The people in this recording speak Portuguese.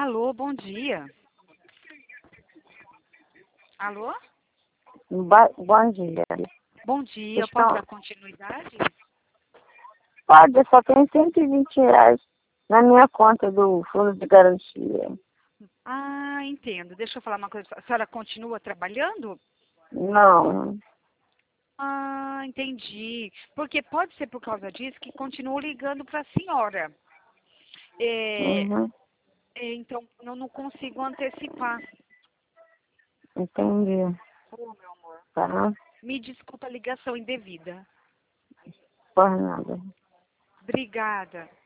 Alô, bom dia. Alô? Bom dia. Bom dia, eu Estão... posso dar continuidade? Pode, eu só tenho R$ 120 na minha conta do fundo de garantia. Ah, entendo. Deixa eu falar uma coisa. A senhora continua trabalhando? Não, Ah, entendi. Porque pode ser por causa disso que continuo ligando para a senhora. uhum, Então, eu não consigo antecipar. entendi. Ô, meu amor. Tá, Me desculpa a ligação indevida. por nada. Obrigada.